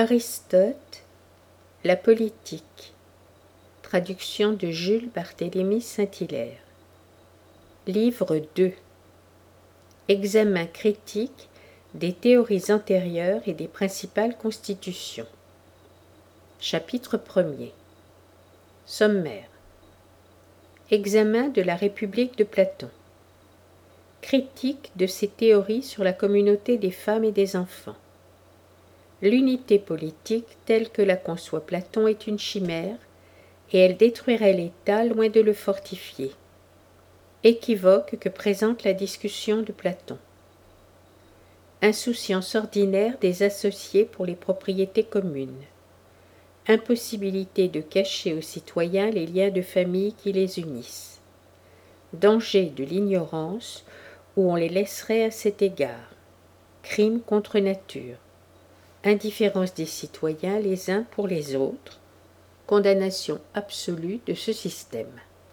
Aristote, la politique. Traduction de Jules Barthélemy Saint-Hilaire. Livre 2. Examen critique des théories antérieures et des principales constitutions. Chapitre 1er. Sommaire. Examen de la République de Platon. Critique de ses théories sur la communauté des femmes et des enfants. L'unité politique telle que la conçoit Platon est une chimère, et elle détruirait l'État loin de le fortifier. Équivoque que présente la discussion de Platon. Insouciance ordinaire des associés pour les propriétés communes. Impossibilité de cacher aux citoyens les liens de famille qui les unissent. Danger de l'ignorance où on les laisserait à cet égard. Crime contre nature. Indifférence des citoyens les uns pour les autres. Condamnation absolue de ce système.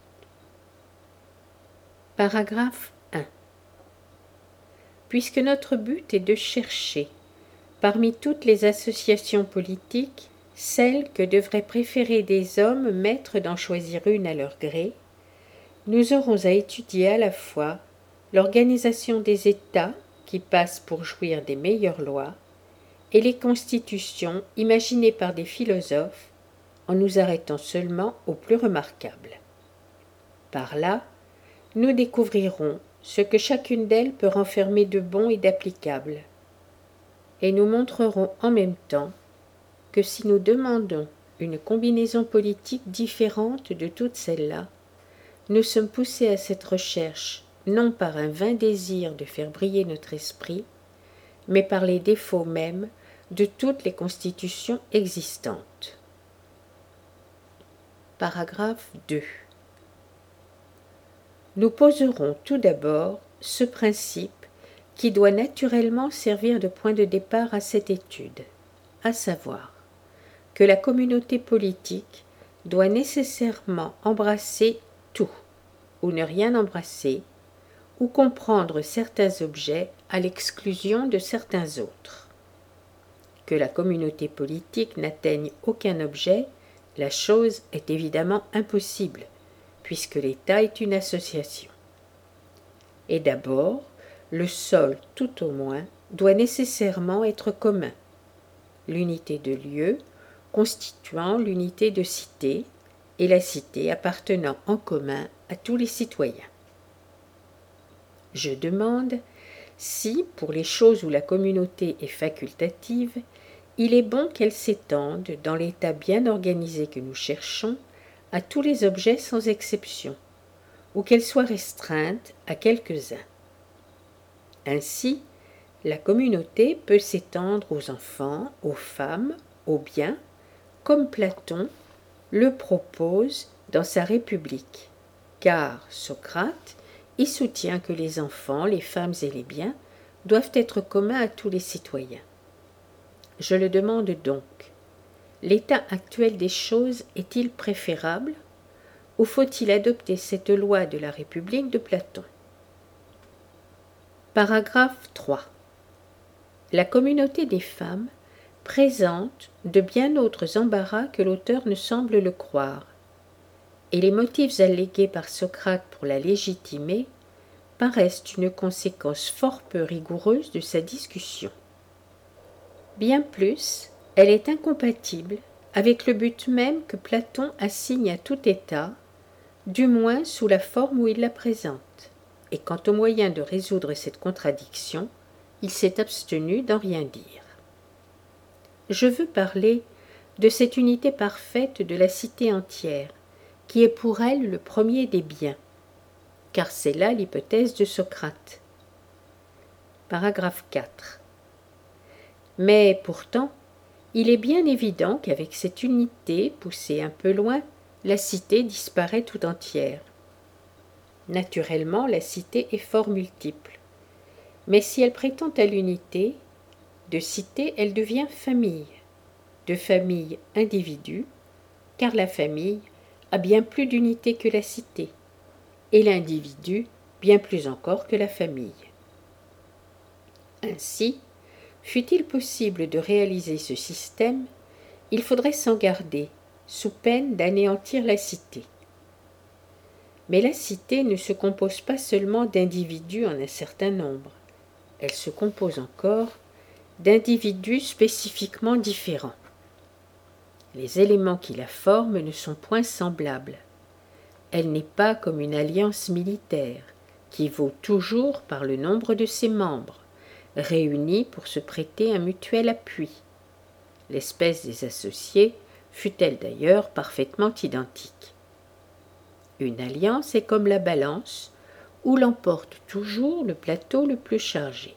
Paragraphe 1. Puisque notre but est de chercher, parmi toutes les associations politiques, celle que devraient préférer des hommes maîtres d'en choisir une à leur gré, nous aurons à étudier à la fois l'organisation des États qui passent pour jouir des meilleures lois et les constitutions imaginées par des philosophes en nous arrêtant seulement aux plus remarquables. Par là, nous découvrirons ce que chacune d'elles peut renfermer de bon et d'applicable, et nous montrerons en même temps que si nous demandons une combinaison politique différente de toutes celles-là, nous sommes poussés à cette recherche non par un vain désir de faire briller notre esprit, mais par les défauts mêmes de toutes les constitutions existantes. Paragraphe 2. Nous poserons tout d'abord ce principe qui doit naturellement servir de point de départ à cette étude, à savoir que la communauté politique doit nécessairement embrasser tout, ou ne rien embrasser, ou comprendre certains objets à l'exclusion de certains autres. Que la communauté politique n'atteigne aucun objet, la chose est évidemment impossible, puisque l'État est une association. Et d'abord, le sol, tout au moins, doit nécessairement être commun. L'unité de lieu constituant l'unité de cité, et la cité appartenant en commun à tous les citoyens. Je demande si, pour les choses où la communauté est facultative, il est bon qu'elle s'étende, dans l'état bien organisé que nous cherchons, à tous les objets sans exception, ou qu'elle soit restreinte à quelques-uns. Ainsi, la communauté peut s'étendre aux enfants, aux femmes, aux biens, comme Platon le propose dans sa République, car Socrate y soutient que les enfants, les femmes et les biens doivent être communs à tous les citoyens. Je le demande donc, l'état actuel des choses est-il préférable, ou faut-il adopter cette loi de la République de Platon? Paragraphe 3. La communauté des femmes présente de bien autres embarras que l'auteur ne semble le croire, et les motifs allégués par Socrate pour la légitimer paraissent une conséquence fort peu rigoureuse de sa discussion. Bien plus, elle est incompatible avec le but même que Platon assigne à tout État, du moins sous la forme où il la présente, et quant au moyen de résoudre cette contradiction, il s'est abstenu d'en rien dire. Je veux parler de cette unité parfaite de la cité entière, qui est pour elle le premier des biens, car c'est là l'hypothèse de Socrate. Paragraphe 4. Mais pourtant, il est bien évident qu'avec cette unité poussée un peu loin, la cité disparaît tout entière. Naturellement, la cité est fort multiple, mais si elle prétend à l'unité, de cité elle devient famille, de famille individu, car la famille a bien plus d'unité que la cité, et l'individu bien plus encore que la famille. Ainsi, Fût-il possible de réaliser ce système, il faudrait s'en garder, sous peine d'anéantir la cité. Mais la cité ne se compose pas seulement d'individus en un certain nombre, elle se compose encore d'individus spécifiquement différents. Les éléments qui la forment ne sont point semblables. Elle n'est pas comme une alliance militaire, qui vaut toujours par le nombre de ses membres, réunis pour se prêter un mutuel appui. L'espèce des associés fût-elle d'ailleurs parfaitement identique. Une alliance est comme la balance, où l'emporte toujours le plateau le plus chargé.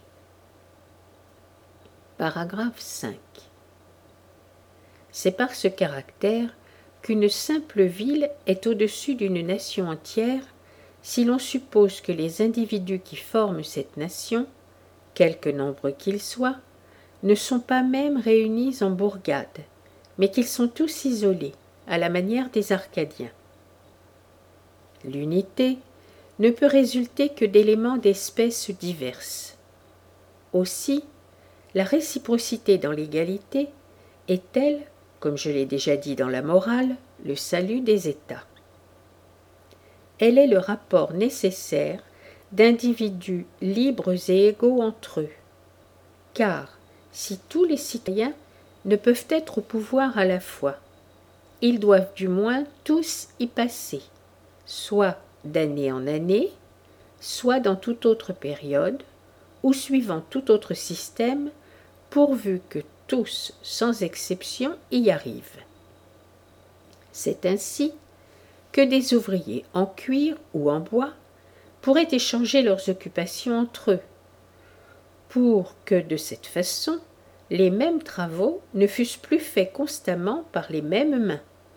Paragraphe 5. C'est par ce caractère qu'une simple ville est au-dessus d'une nation entière si l'on suppose que les individus qui forment cette nation, quelque nombre qu'ils soient, ne sont pas même réunis en bourgade, mais qu'ils sont tous isolés, à la manière des Arcadiens. L'unité ne peut résulter que d'éléments d'espèces diverses. Aussi, la réciprocité dans l'égalité est telle, comme je l'ai déjà dit dans la morale, le salut des États. Elle est le rapport nécessaire d'individus libres et égaux entre eux, car si tous les citoyens ne peuvent être au pouvoir à la fois, ils doivent du moins tous y passer, soit d'année en année, soit dans toute autre période, ou suivant tout autre système, pourvu que tous, sans exception, y arrivent. C'est ainsi que des ouvriers en cuir ou en bois pourraient échanger leurs occupations entre eux, pour que de cette façon, les mêmes travaux ne fussent plus faits constamment par les mêmes mains.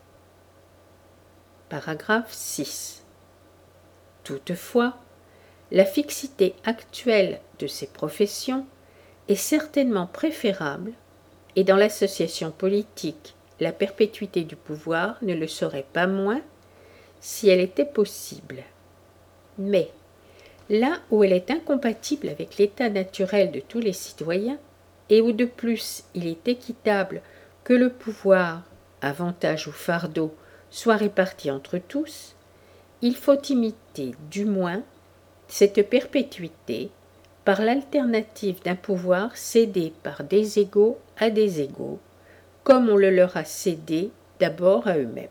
Paragraphe 6. Toutefois, la fixité actuelle de ces professions est certainement préférable, et dans l'association politique, la perpétuité du pouvoir ne le serait pas moins si elle était possible. Mais, là où elle est incompatible avec l'état naturel de tous les citoyens, et où de plus il est équitable que le pouvoir, avantage ou fardeau, soit réparti entre tous, il faut imiter du moins cette perpétuité par l'alternative d'un pouvoir cédé par des égaux à des égaux, comme on le leur a cédé d'abord à eux-mêmes.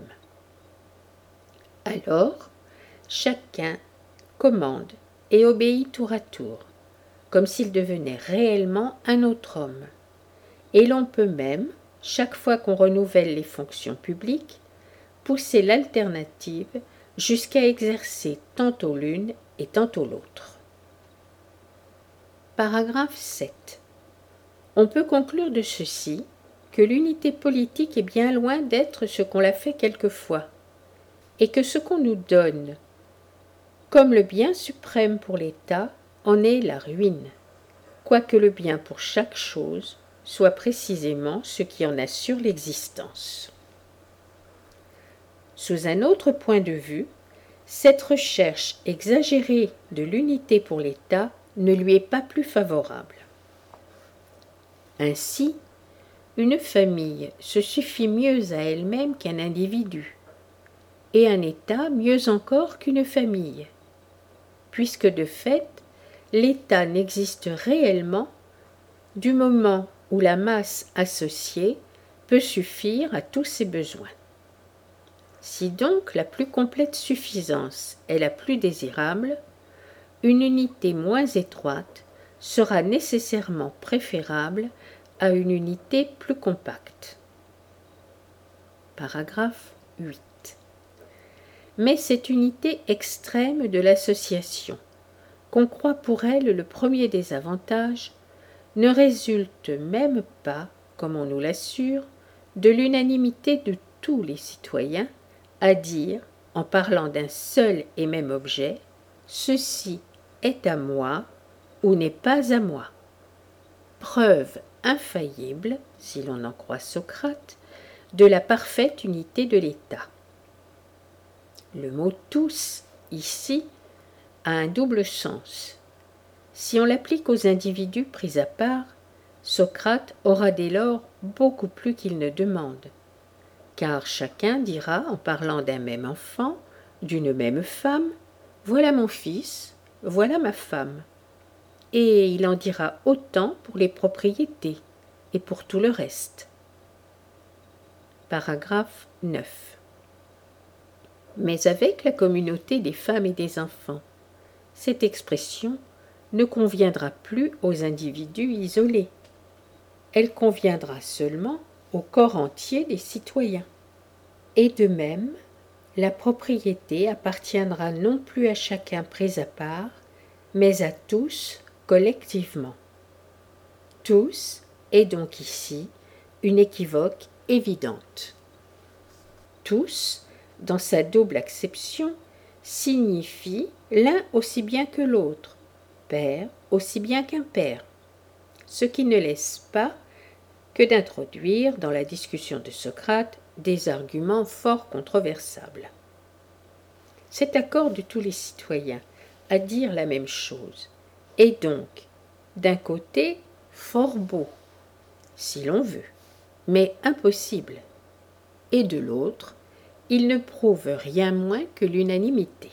Alors, chacun commande et obéit tour à tour, comme s'il devenait réellement un autre homme. Et l'on peut même, chaque fois qu'on renouvelle les fonctions publiques, pousser l'alternative jusqu'à exercer tantôt l'une et tantôt l'autre. Paragraphe 7. On peut conclure de ceci que l'unité politique est bien loin d'être ce qu'on la fait quelquefois, et que ce qu'on nous donne comme le bien suprême pour l'État en est la ruine, quoique le bien pour chaque chose soit précisément ce qui en assure l'existence. Sous un autre point de vue, cette recherche exagérée de l'unité pour l'État ne lui est pas plus favorable. Ainsi, une famille se suffit mieux à elle-même qu'un individu, et un État mieux encore qu'une famille, puisque de fait, l'État n'existe réellement du moment où la masse associée peut suffire à tous ses besoins. Si donc la plus complète suffisance est la plus désirable, une unité moins étroite sera nécessairement préférable à une unité plus compacte. Paragraphe 8. Mais cette unité extrême de l'association, qu'on croit pour elle le premier des avantages, ne résulte même pas, comme on nous l'assure, de l'unanimité de tous les citoyens à dire, en parlant d'un seul et même objet, « ceci est à moi » ou « n'est pas à moi ». Preuve infaillible, si l'on en croit Socrate, de la parfaite unité de l'État. Le mot « tous » ici a un double sens. Si on l'applique aux individus pris à part, Socrate aura dès lors beaucoup plus qu'il ne demande, car chacun dira en parlant d'un même enfant, d'une même femme, « Voilà mon fils, voilà ma femme », et il en dira autant pour les propriétés et pour tout le reste. Paragraphe 9. Mais avec la communauté des femmes et des enfants, cette expression ne conviendra plus aux individus isolés. Elle conviendra seulement au corps entier des citoyens. Et de même, la propriété appartiendra non plus à chacun pris à part, mais à tous collectivement. Tous est donc ici une équivoque évidente. Tous, dans sa double acception, signifie l'un aussi bien que l'autre, père aussi bien qu'un père, ce qui ne laisse pas que d'introduire dans la discussion de Socrate des arguments fort controversables. Cet accord de tous les citoyens à dire la même chose est donc, d'un côté, fort beau, si l'on veut, mais impossible, et de l'autre, il ne prouve rien moins que l'unanimité.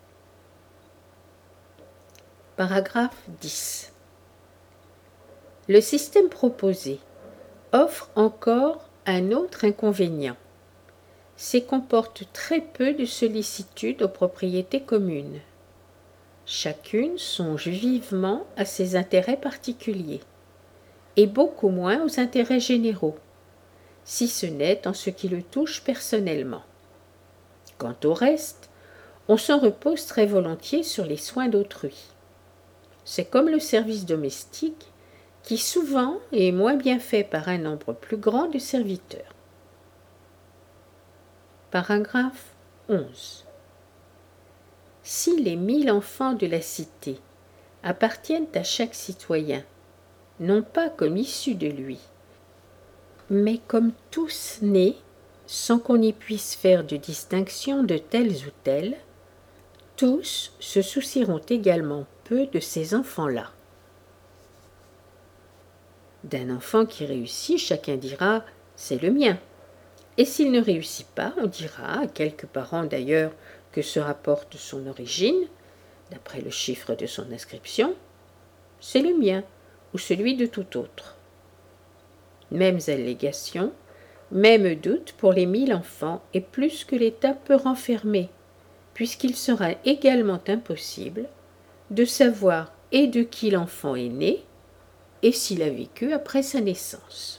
Paragraphe 10. Le système proposé offre encore un autre inconvénient. C'est comporte très peu de sollicitude aux propriétés communes. Chacune songe vivement à ses intérêts particuliers, et beaucoup moins aux intérêts généraux, si ce n'est en ce qui le touche personnellement. Quant au reste, on s'en repose très volontiers sur les soins d'autrui. C'est comme le service domestique, qui souvent est moins bien fait par un nombre plus grand de serviteurs. Paragraphe 11. Si les 1000 enfants de la cité appartiennent à chaque citoyen, non pas comme issus de lui, mais comme tous nés, sans qu'on y puisse faire de distinction de tels ou tels, tous se soucieront également peu de ces enfants-là. D'un enfant qui réussit, chacun dira « c'est le mien ». Et s'il ne réussit pas, on dira, à quelques parents d'ailleurs que se rapporte son origine, d'après le chiffre de son inscription, « c'est le mien » ou celui de tout autre. Mêmes allégations, même doute pour les 1000 enfants et plus que l'État peut renfermer, puisqu'il sera également impossible de savoir et de qui l'enfant est né, et s'il a vécu après sa naissance.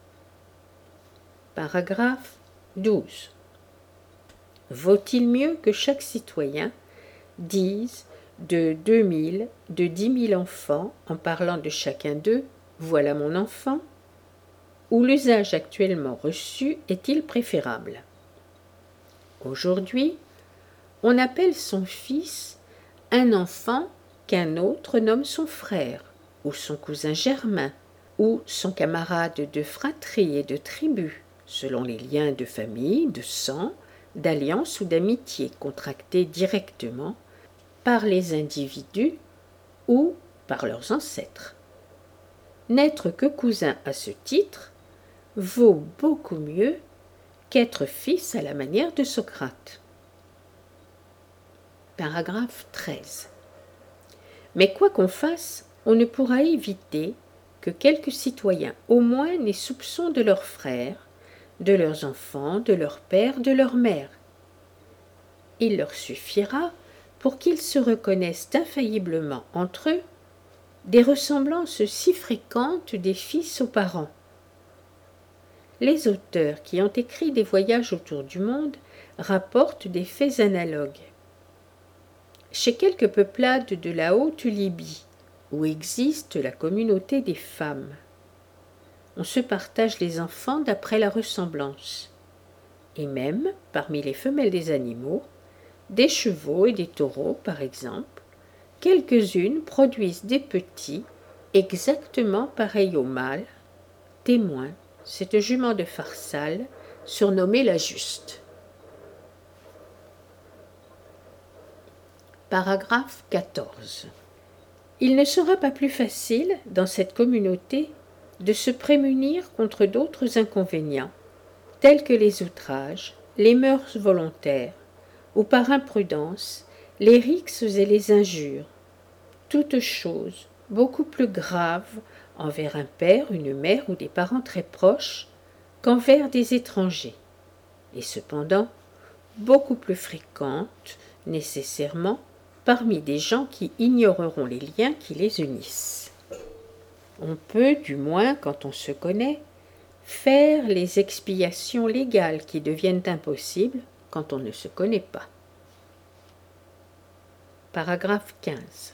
Paragraphe 12. Vaut-il mieux que chaque citoyen dise de 2000, de 10 000 enfants, en parlant de chacun d'eux, « voilà mon enfant » ou l'usage actuellement reçu est-il préférable? Aujourd'hui, on appelle son fils un enfant qu'un autre nomme son frère, ou son cousin germain, ou son camarade de fratrie et de tribu, selon les liens de famille, de sang, d'alliance ou d'amitié contractés directement par les individus ou par leurs ancêtres. N'être que cousin à ce titre vaut beaucoup mieux qu'être fils à la manière de Socrate. Paragraphe 13. Mais quoi qu'on fasse, on ne pourra éviter que quelques citoyens au moins n'aient soupçon de leurs frères, de leurs enfants, de leur père, de leur mère. Il leur suffira, pour qu'ils se reconnaissent infailliblement entre eux, des ressemblances si fréquentes des fils aux parents. Les auteurs qui ont écrit des voyages autour du monde rapportent des faits analogues. Chez quelques peuplades de la Haute-Libye, où existe la communauté des femmes, on se partage les enfants d'après la ressemblance. Et même, parmi les femelles des animaux, des chevaux et des taureaux, par exemple, quelques-unes produisent des petits exactement pareils aux mâles, témoin cette jument de Pharsale, surnommée la Juste. Paragraphe 14. Il ne sera pas plus facile, dans cette communauté, de se prémunir contre d'autres inconvénients, tels que les outrages, les mœurs volontaires, ou par imprudence, les rixes et les injures, toutes choses beaucoup plus graves envers un père, une mère ou des parents très proches qu'envers des étrangers, et cependant beaucoup plus fréquentes, nécessairement, parmi des gens qui ignoreront les liens qui les unissent. On peut, du moins quand on se connaît, faire les expiations légales qui deviennent impossibles quand on ne se connaît pas. Paragraphe 15.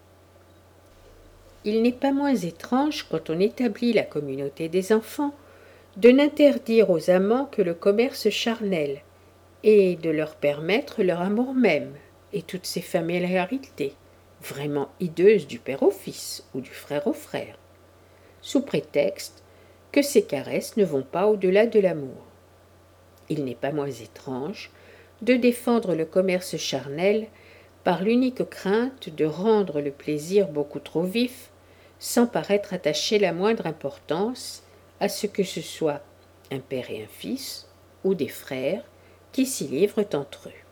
Il n'est pas moins étrange, quand on établit la communauté des enfants, de n'interdire aux amants que le commerce charnel, et de leur permettre leur amour même, et toutes ces familiarités, vraiment hideuses du père au fils ou du frère au frère, sous prétexte que ces caresses ne vont pas au-delà de l'amour. Il n'est pas moins étrange de défendre le commerce charnel par l'unique crainte de rendre le plaisir beaucoup trop vif, sans paraître attacher la moindre importance à ce que ce soit un père et un fils, ou des frères, qui s'y livrent entre eux.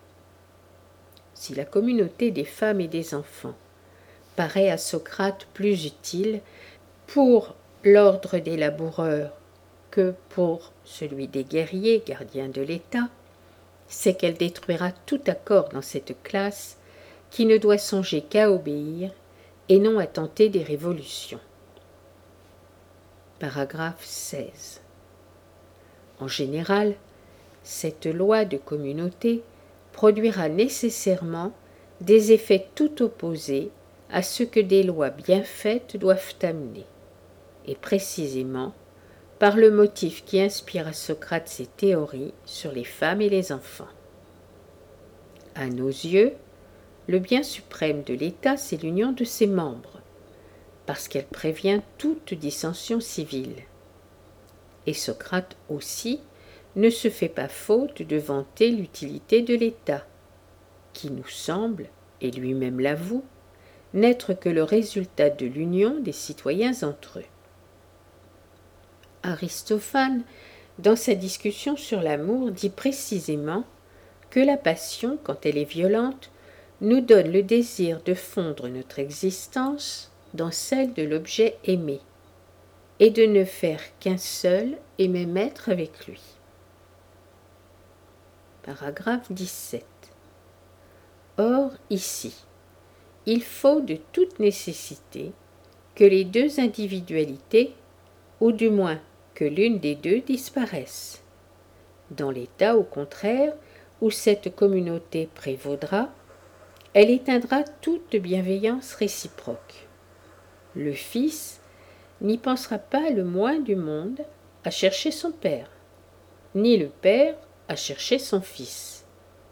Si la communauté des femmes et des enfants paraît à Socrate plus utile pour l'ordre des laboureurs que pour celui des guerriers gardiens de l'État, c'est qu'elle détruira tout accord dans cette classe qui ne doit songer qu'à obéir et non à tenter des révolutions. Paragraphe 16. En général, cette loi de communauté produira nécessairement des effets tout opposés à ce que des lois bien faites doivent amener, et précisément par le motif qui inspire à Socrate ses théories sur les femmes et les enfants. À nos yeux, le bien suprême de l'État, c'est l'union de ses membres, parce qu'elle prévient toute dissension civile. Et Socrate aussi ne se fait pas faute de vanter l'utilité de l'État, qui nous semble, et lui-même l'avoue, n'être que le résultat de l'union des citoyens entre eux. Aristophane, dans sa discussion sur l'amour, dit précisément que la passion, quand elle est violente, nous donne le désir de fondre notre existence dans celle de l'objet aimé, et de ne faire qu'un seul et même être avec lui. Paragraphe 17. Or, ici, il faut de toute nécessité que les deux individualités, ou du moins que l'une des deux, disparaissent. Dans l'état, au contraire, où cette communauté prévaudra, elle éteindra toute bienveillance réciproque. Le fils n'y pensera pas le moins du monde à chercher son père, ni le père à chercher son fils.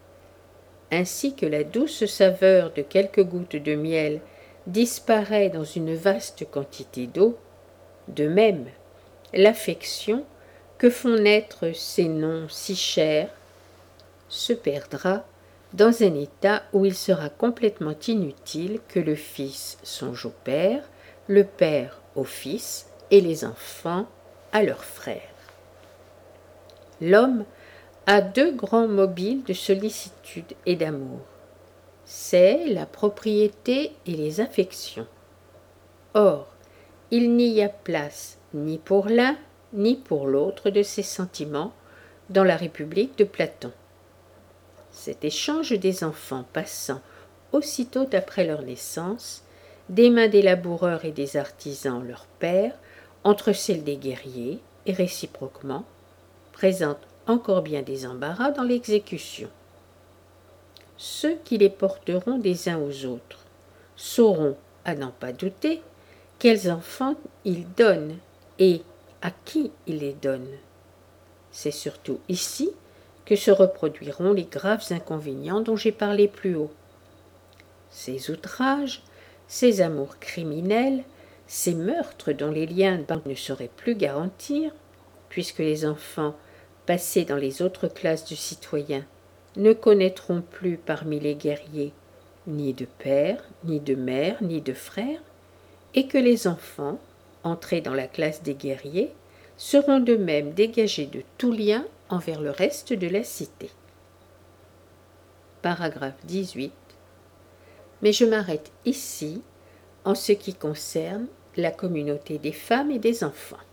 Ainsi que la douce saveur de quelques gouttes de miel disparaît dans une vaste quantité d'eau, de même, l'affection que font naître ces noms si chers se perdra dans un état où il sera complètement inutile que le fils songe au père, le père au fils et les enfants à leurs frères. L'homme a deux grands mobiles de sollicitude et d'amour. C'est la propriété et les affections. Or, il n'y a place ni pour l'un ni pour l'autre de ces sentiments dans la République de Platon. Cet échange des enfants passant aussitôt après leur naissance, des mains des laboureurs et des artisans leur père, entre celles des guerriers, et réciproquement, présente encore bien des embarras dans l'exécution. Ceux qui les porteront des uns aux autres sauront, à n'en pas douter, quels enfants ils donnent et à qui ils les donnent. C'est surtout ici que se reproduiront les graves inconvénients dont j'ai parlé plus haut. Ces outrages, ces amours criminels, ces meurtres dont les liens ne sauraient plus garantir, puisque les enfants passés dans les autres classes de citoyens ne connaîtront plus parmi les guerriers ni de père, ni de mère, ni de frère, et que les enfants, entrées dans la classe des guerriers, seront de même dégagées de tout lien envers le reste de la cité. Paragraphe 18. Mais je m'arrête ici en ce qui concerne la communauté des femmes et des enfants.